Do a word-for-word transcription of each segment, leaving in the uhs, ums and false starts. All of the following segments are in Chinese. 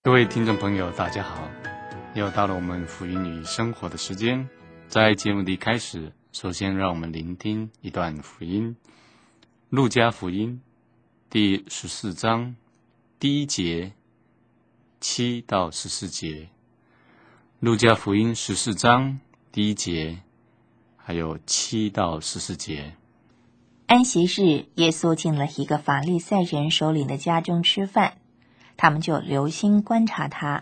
各位听众朋友大家好，又到了我们福音与生活的时间。在节目的一开始，首先让我们聆听一段福音，路加福音第十四章第一节七到十四节。路加福音十四章第一节还有七到十四节。 安息日，耶稣进了一个法利赛人首领的家中吃饭，他们就留心观察他。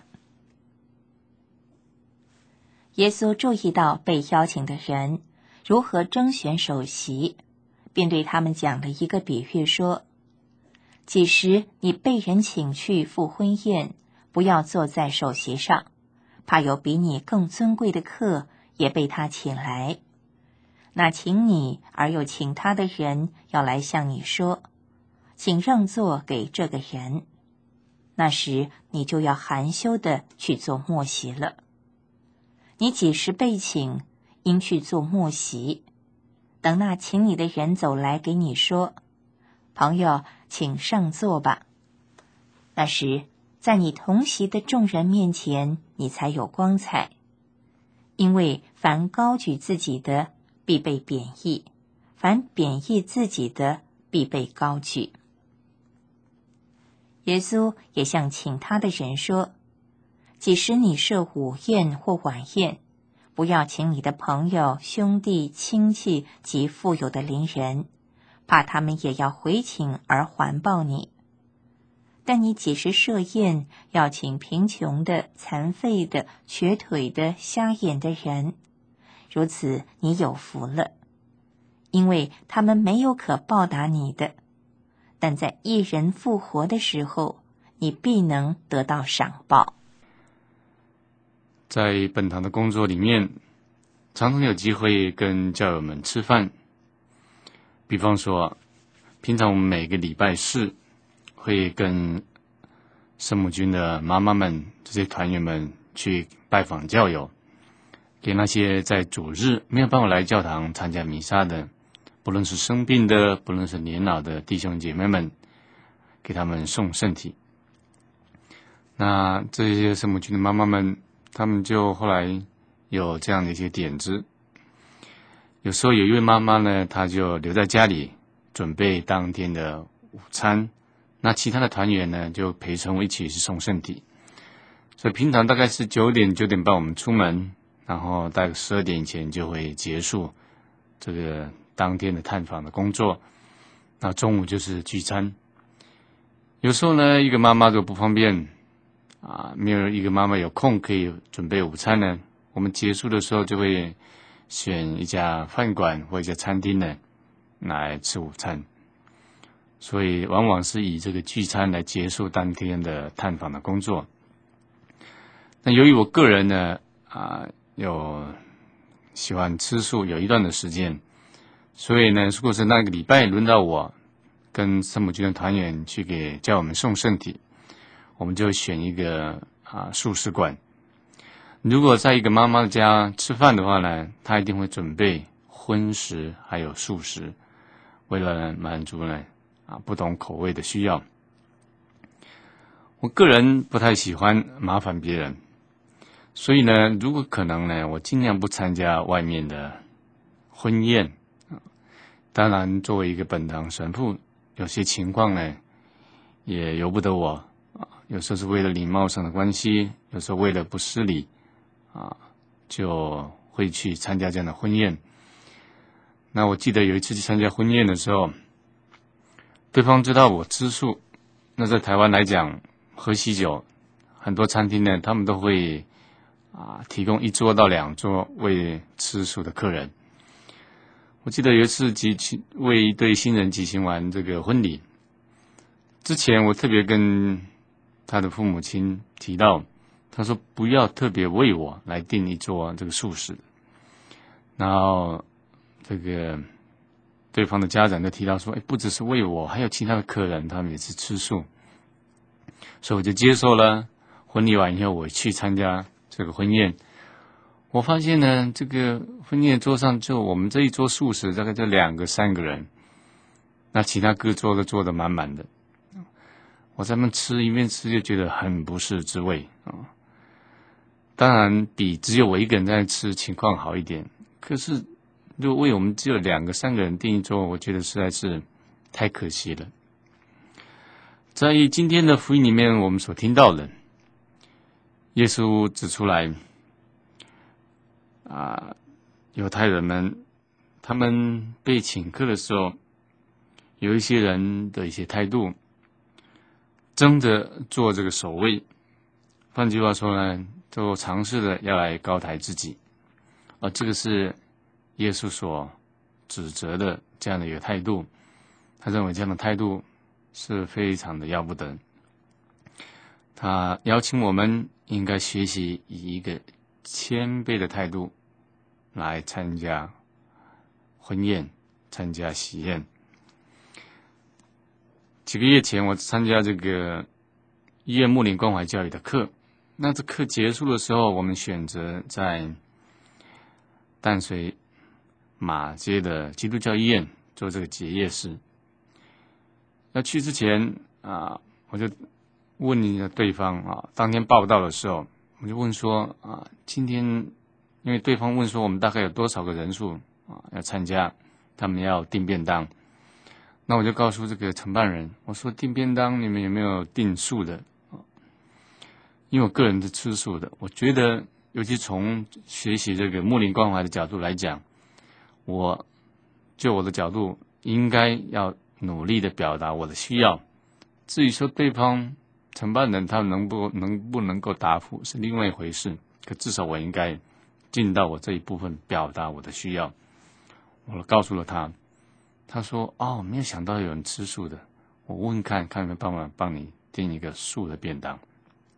耶稣注意到被邀请的人如何征选首席，便对他们讲了一个比喻说：几时你被人请去赴婚宴，不要坐在首席上，怕有比你更尊贵的客也被他请来。那请你而又请他的人要来向你说，请让座给这个人。那时你就要含羞的去做末席了。你几时被请，应去做末席。等那请你的人走来给你说，朋友，请上座吧。那时在你同席的众人面前，你才有光彩。因为凡高举自己的，必被贬义；凡贬义自己的，必被高举。耶稣也向请他的人说，即使你设午宴或晚宴，不要请你的朋友、兄弟、亲戚及富有的邻人，怕他们也要回请而环抱你。但你几时设宴，要请贫穷的、残废的、瘸腿的、瞎眼的人，如此你有福了，因为他们没有可报答你的。但在一人复活的时候，你必能得到赏报。 在本堂的工作里面，常常有机会跟教友们吃饭。比方说，平常我们每个礼拜四会跟圣母军的妈妈们、这些团员们去拜访教友，给那些在主日没有办法来教堂参加弥撒的，不论是生病的，不论是年老的弟兄姐妹们，给他们送圣体。那这些圣母军的妈妈们，他们就后来有这样的一些点子。有时候有一位妈妈呢，她就留在家里准备当天的午餐，那其他的团员呢就陪同一起去送圣体。所以平常大概是九点九点半我们出门，然后大概十二点以前就会结束这个当天的探访的工作。那中午就是聚餐。有时候呢，一个妈妈如果不方便啊，没有一个妈妈有空可以准备午餐呢，我们结束的时候就会选一家饭馆或一家餐厅呢来吃午餐。所以往往是以这个聚餐来结束当天的探访的工作。那由于我个人呢啊有喜欢吃素有一段的时间，所以呢，如果是那个礼拜轮到我跟圣母军的团员去给教友们送圣体，我们就选一个啊素食馆。如果在一个妈妈家吃饭的话呢，她一定会准备荤食还有素食，为了满足呢啊不同口味的需要。我个人不太喜欢麻烦别人，所以呢，如果可能呢，我尽量不参加外面的婚宴。当然，作为一个本堂神父，有些情况呢也由不得我啊。有时候是为了礼貌上的关系，有时候为了不失礼啊，就会去参加这样的婚宴。那我记得有一次去参加婚宴的时候，对方知道我吃素。那在台湾来讲，喝喜酒，很多餐厅呢，他们都会啊提供一桌到两桌为吃素的客人。我记得有一次举行为一对新人举行完这个婚礼之前，我特别跟他的父母亲提到，他说不要特别为我来订一桌这个素食。然后这个对方的家长就提到说，哎，不只是为我，还有其他的客人，他们也是吃素。所以我就接受了。婚礼完以后，我去参加这个婚宴。我发现呢，这个婚宴桌上就我们这一桌素食，大概就两个三个人，那其他各桌都坐得满满的。 我在那边吃，一边吃就觉得很不是滋味啊。当然比只有我一个人在吃情况好一点，可是如果为我们只有两个三个人订一桌，我觉得实在是太可惜了。在今天的福音里面，我们所听到的，耶稣指出来啊，犹太人们他们被请客的时候，有一些人的一些态度，争着做这个首位，换句话说呢，都尝试的要来高抬自己，而这个是耶稣所指责的这样的一个态度。他认为这样的态度是非常的要不得。他邀请我们应该学习以一个谦卑的态度来参加婚宴，参加喜宴。几个月前，我参加这个医院牧灵关怀教育的课，那这课结束的时候，我们选择在淡水马街的基督教医院做这个结业式。那去之前啊，我就问一下对方啊，当天报到的时候，我就问说啊，今天因为对方问说我们大概有多少个人数啊要参加，他们要订便当，那我就告诉这个承办人，我说订便当你们有没有订素的？因为我个人是吃素的，我觉得尤其从学习这个牧灵关怀的角度来讲，我就我的角度应该要努力的表达我的需要。至于说对方承办人他能不能不能够答复是另外一回事，可至少我应该尽到我这一部分，表达我的需要。我告诉了他，他说哦，没有想到有人吃素的，我问看看有没有办法帮你订一个素的便当。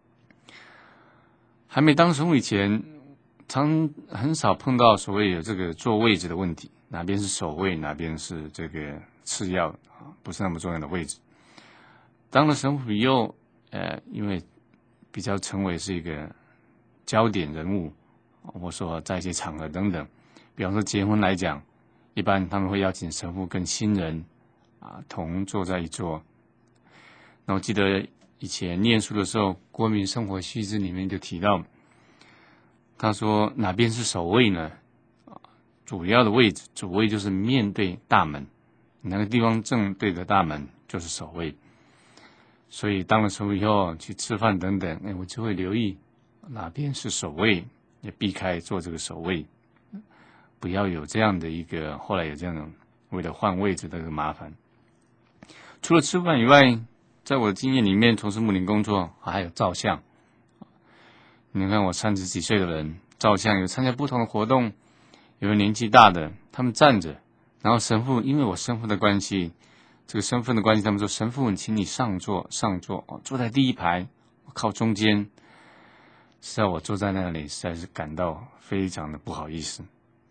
还没当神父以前，常很少碰到所谓有这个坐位置的问题，哪边是首位，哪边是这个次要啊，不是那么重要的位置。当了神父以后，呃，因为比较成为是一个焦点人物，我说在一些场合等等，比方说结婚来讲，一般他们会邀请神父跟新人啊同坐在一桌。那我记得以前念书的时候，《国民生活须知》里面就提到，他说哪边是首位呢？主要的位置，主位就是面对大门，那个地方正对着大门就是首位。所以当了神父以后去吃饭等等，哎，我就会留意哪边是首位，也避开做这个首位，不要有这样的一个后来有这样的为了换位置的一个麻烦。除了吃饭以外，在我的经验里面，从事牧灵工作还有照相。你看我三十几岁的人照相，有参加不同的活动，有年纪大的他们站着，然后神父因为我身份的关系，这个身份的关系，他们说神父请你上座上座，坐在第一排靠中间。实在我坐在那里实在是感到非常的不好意思。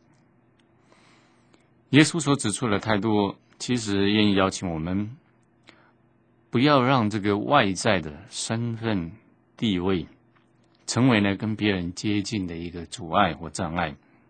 耶稣所指出的态度，其实愿意邀请我们不要让这个外在的身份地位成为呢跟别人接近的一个阻碍或障碍，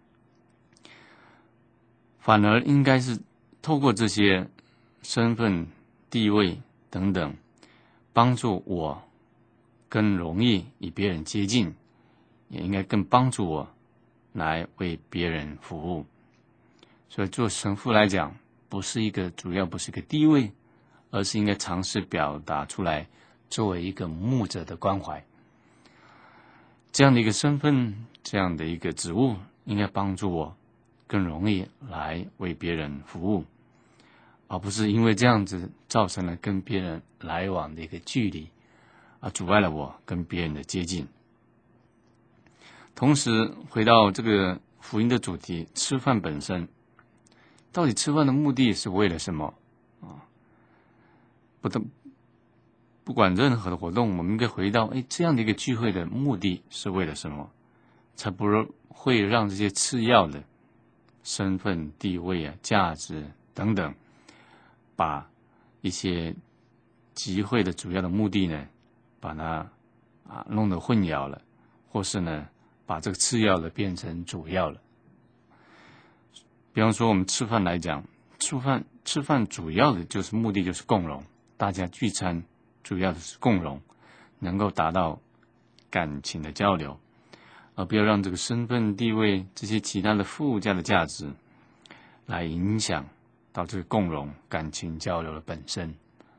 反而应该是透过这些身份地位等等，帮助我更容易与别人接近，也应该更帮助我来为别人服务。所以做神父来讲，不是一个主要不是一个地位，而是应该尝试表达出来，作为一个牧者的关怀。这样的一个身份，这样的一个职务，应该帮助我更容易来为别人服务，而不是因为这样子造成了跟别人来往的一个距离，而阻碍了我跟别人的接近。同时回到这个福音的主题，吃饭本身，到底吃饭的目的是为了什么啊？不得不管任何的活动，我们应该回到，哎，这样的一个聚会的目的是为了什么？才不会让这些次要的身份、地位啊、价值等等，把一些集会的主要的目的呢，把它啊弄得混淆了，或是呢，把这个次要的变成主要了。比方说，我们吃饭来讲，吃饭吃饭主要的就是目的就是共荣，大家聚餐主要的是共融，能够达到感情的交流，而不要让这个身份地位这些其他的附加的价值来影响到这个共融感情交流的本身。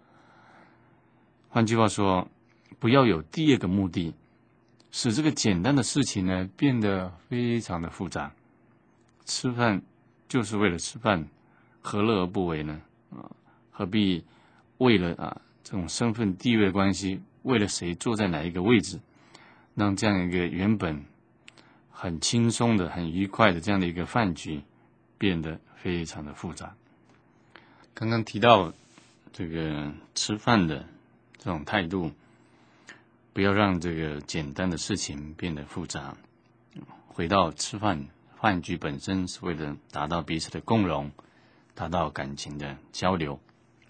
换句话说，不要有第二个目的，使这个简单的事情呢变得非常的复杂。吃饭就是为了吃饭，何乐而不为呢？啊，何必为了啊这种身份地位的关系，为了谁坐在哪一个位置，让这样一个原本很轻松的、很愉快的这样的一个饭局变得非常的复杂。刚刚提到这个吃饭的这种态度，不要让这个简单的事情变得复杂。回到吃饭，饭局本身是为了达到彼此的共融，达到感情的交流。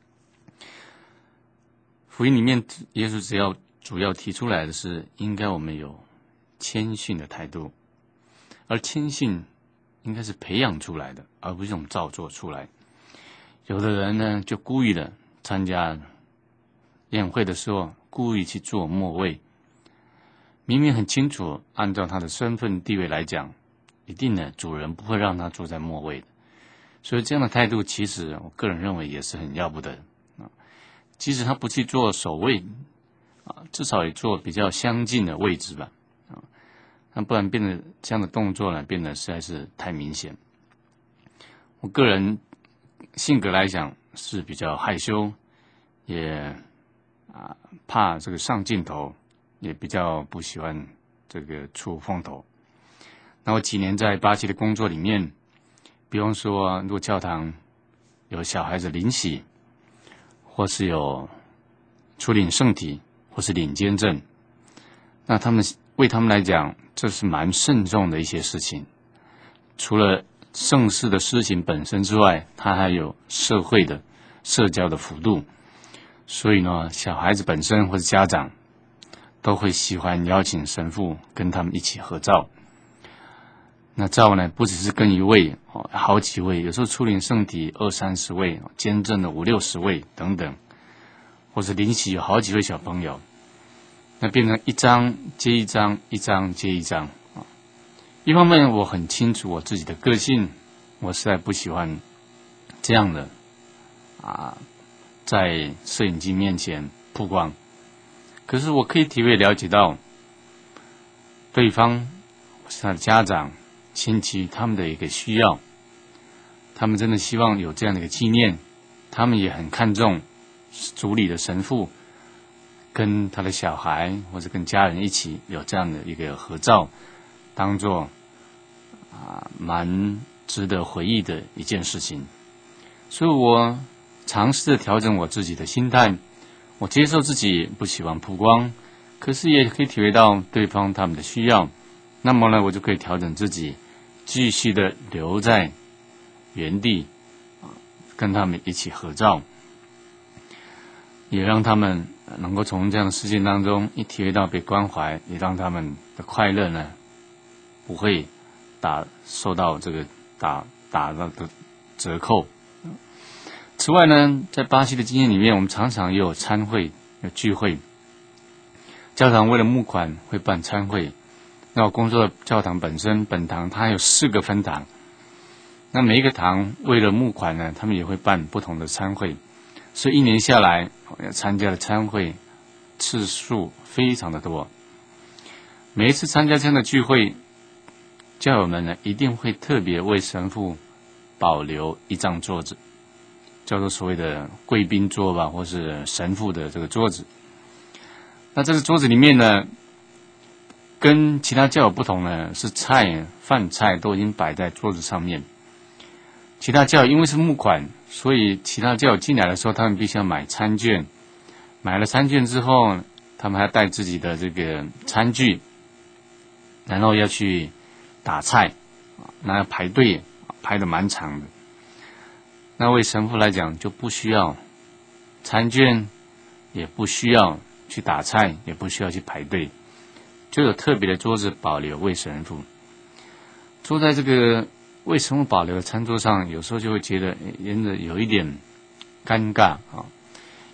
福音里面，耶稣只要主要提出来的是，应该我们有谦逊的态度，而谦逊应该是培养出来的，而不是用造作出来。有的人呢，就故意的参加宴会的时候，故意去坐末位，明明很清楚，按照他的身份地位来讲，一定呢，主人不会让他坐在末位的。所以这样的态度，其实我个人认为也是很要不得啊。即使他不去做首位啊，至少也做比较相近的位置吧啊，那不然变得这样的动作呢，变得实在是太明显。我个人性格来讲是比较害羞，也啊怕这个上镜头，也比较不喜欢这个出风头。那我几年在巴西的工作里面，比方说如果教堂有小孩子领洗，或是有初领圣体，或是领监证，那他们为他们来讲，这是蛮慎重的一些事情。除了圣事的事情本身之外，它还有社会的社交的幅度，所以呢，小孩子本身或者家长都会喜欢邀请神父跟他们一起合照。那照呢，不只是跟一位，好几位，有时候初领圣体二三十位，监证的五六十位等等，或者领洗有好几位小朋友，那变成一张接一张，一张接一张。一方面我很清楚我自己的个性，我实在不喜欢这样的啊，在摄影机面前曝光。可是我可以体会了解到，对方是他的家长、亲戚他们的一个需要，他们真的希望有这样的一个纪念，他们也很看重主里的神父跟他的小孩或者跟家人一起有这样的一个合照，当作啊蛮值得回忆的一件事情。所以我尝试着调整我自己的心态，我接受自己不喜欢曝光，可是也可以体会到对方他们的需要，那么呢，我就可以调整自己，继续的留在原地，跟他们一起合照，也让他们能够从这样的事件当中一体会到被关怀，也让他们的快乐呢不会打受到这个打打到的折扣。此外呢，在巴西的经验里面，我们常常也有餐会、有聚会，教堂为了募款会办餐会。那我工作的教堂本身，本堂它有四个分堂，那每一个堂为了募款呢，他们也会办不同的餐会，所以一年下来，参加的餐会次数非常的多。每一次参加这样的聚会，教友们呢一定会特别为神父保留一张桌子，叫做所谓的贵宾桌吧，或是神父的这个桌子。那这个桌子里面呢，跟其他教友不同呢，是菜饭菜都已经摆在桌子上面。其他教友因为是募款，所以其他教友进来的时候，他们必须要买餐券。买了餐券之后，他们还带自己的这个餐具，然后要去打菜，那要排队，排得蛮长的。那为神父来讲，就不需要餐券，也不需要去打菜，也不需要去排队，就有特别的桌子保留为神父。坐在这个为神父保留的餐桌上，有时候就会觉得真的有一点尴尬啊，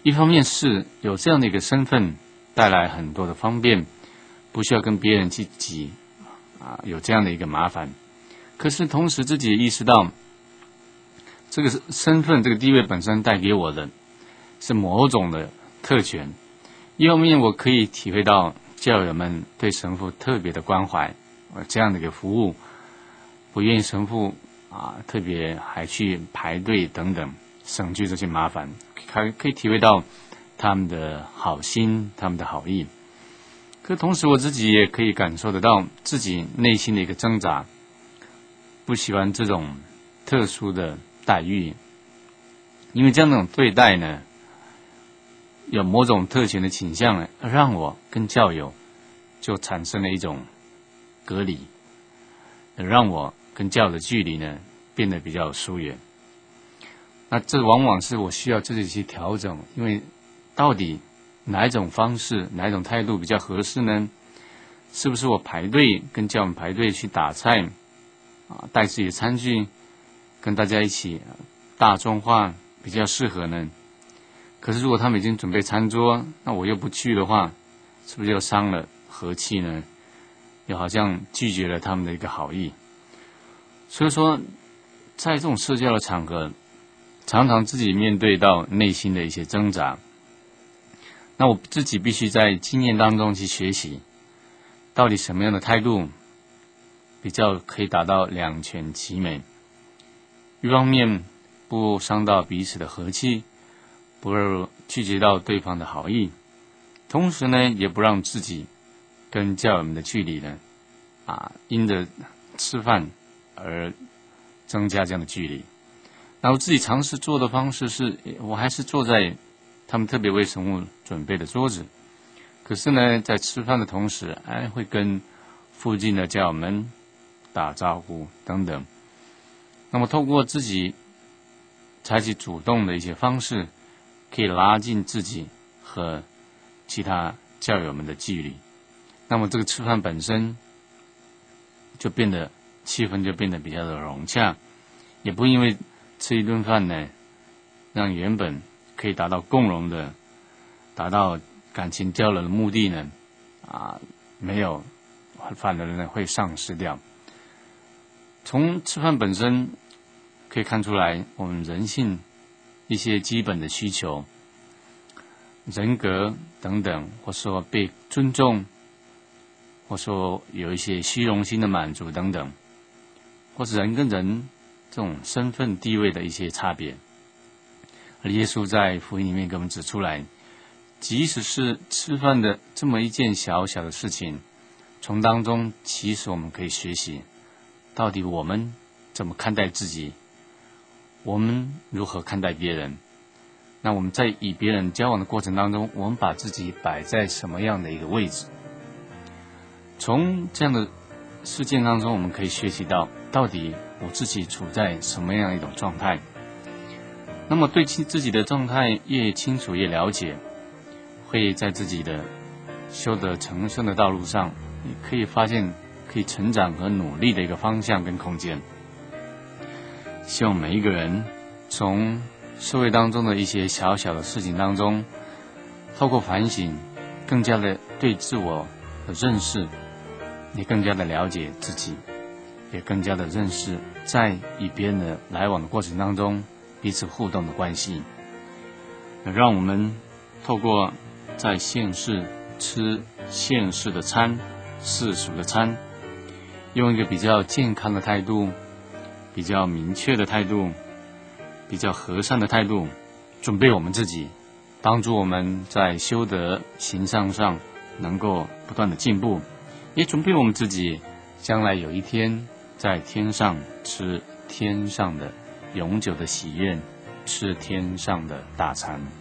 一方面是有这样的一个身份带来很多的方便，不需要跟别人去挤啊，有这样的一个麻烦。可是同时自己也意识到，这个身份这个地位本身带给我的是某种的特权。一方面我可以体会到教友们对神父特别的关怀，这样的一个服务，不愿意神父啊特别还去排队等等，省去这些麻烦，还可以体会到他们的好心，他们的好意。可同时我自己也可以感受得到自己内心的一个挣扎，不喜欢这种特殊的待遇，因为这样的对待呢，有某种特权的倾向呢，让我跟教友就产生了一种隔离，让我跟教友的距离呢变得比较疏远。那这往往是我需要自己去调整，因为到底哪一种方式，哪一种态度比较合适呢？是不是我排队跟教友们排队去打菜啊，带自己的餐具跟大家一起大众化比较适合呢？可是如果他们已经准备餐桌，那我又不去的话，是不是又伤了和气呢？又好像拒绝了他们的一个好意。所以说在这种社交的场合，常常自己面对到内心的一些挣扎，那我自己必须在经验当中去学习，到底什么样的态度比较可以达到两全其美。一方面不伤到彼此的和气，不会拒绝到对方的好意，同时呢也不让自己跟教友们的距离呢啊因着吃饭而增加这样的距离。然后自己尝试做的方式是，我还是坐在他们特别为神父准备的桌子，可是呢在吃饭的同时，哎，会跟附近的教友们打招呼等等。那么透过自己采取主动的一些方式，可以拉近自己和其他教友们的距离。那么这个吃饭本身就变得气氛就变得比较的融洽，也不因为吃一顿饭呢，让原本可以达到共融的、达到感情交流的目的呢，啊，没有，反而呢会丧失掉。从吃饭本身可以看出来，我们人性一些基本的需求、人格等等，或说被尊重，或说有一些虚荣心的满足等等，或是人跟人这种身份地位的一些差别。而耶稣在福音里面给我们指出来，即使是吃饭的这么一件小小的事情，从当中其实我们可以学习，到底我们怎么看待自己，我们如何看待别人。那我们在与别人交往的过程当中，我们把自己摆在什么样的一个位置？从这样的事件当中，我们可以学习到，到底我自己处在什么样一种状态。那么对自己的状态越清楚越了解，会在自己的修得成圣的道路上，也可以发现可以成长和努力的一个方向跟空间。希望每一个人从社会当中的一些小小的事情当中，透过反省，更加的对自我的认识，也更加的了解自己，也更加的认识在与别人的来往的过程当中彼此互动的关系。让我们透过在现世吃现世的餐，世俗的餐，用一个比较健康的态度，比较明确的态度，比较和善的态度，准备我们自己，帮助我们在修德行善上能够不断的进步，也准备我们自己将来有一天在天上吃天上的永久的喜宴，吃天上的大餐。